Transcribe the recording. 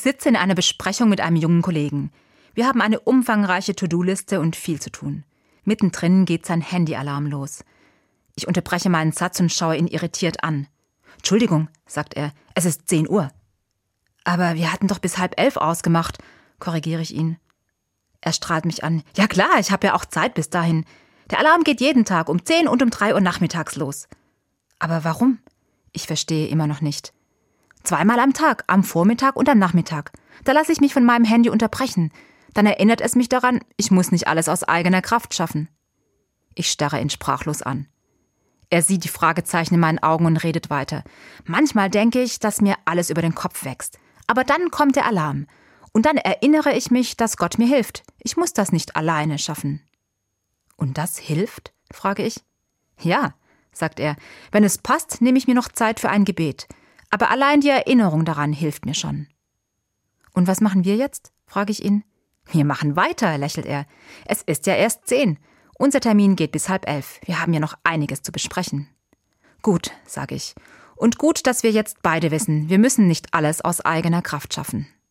Ich sitze in einer Besprechung mit einem jungen Kollegen. Wir haben eine umfangreiche To-Do-Liste und viel zu tun. Mittendrin geht sein Handyalarm los. Ich unterbreche meinen Satz und schaue ihn irritiert an. »Entschuldigung«, sagt er, »es ist 10 Uhr.« »Aber wir hatten doch bis 10:30 ausgemacht«, korrigiere ich ihn. Er strahlt mich an. »Ja klar, ich habe ja auch Zeit bis dahin. Der Alarm geht jeden Tag um 10 und um 3 Uhr nachmittags los.« »Aber warum?« Ich verstehe immer noch nicht. »Zweimal am Tag, am Vormittag und am Nachmittag. Da lasse ich mich von meinem Handy unterbrechen. Dann erinnert es mich daran, ich muss nicht alles aus eigener Kraft schaffen.« Ich starre ihn sprachlos an. Er sieht die Fragezeichen in meinen Augen und redet weiter. »Manchmal denke ich, dass mir alles über den Kopf wächst. Aber dann kommt der Alarm. Und dann erinnere ich mich, dass Gott mir hilft. Ich muss das nicht alleine schaffen.« »Und das hilft?«, frage ich. »Ja«, sagt er, »wenn es passt, nehme ich mir noch Zeit für ein Gebet. Aber allein die Erinnerung daran hilft mir schon.« »Und was machen wir jetzt?«, frage ich ihn. »Wir machen weiter«, lächelt er. »Es ist ja erst 10. Unser Termin geht bis 10:30. Wir haben ja noch einiges zu besprechen.« »Gut«, sage ich. »Und gut, dass wir jetzt beide wissen, wir müssen nicht alles aus eigener Kraft schaffen.«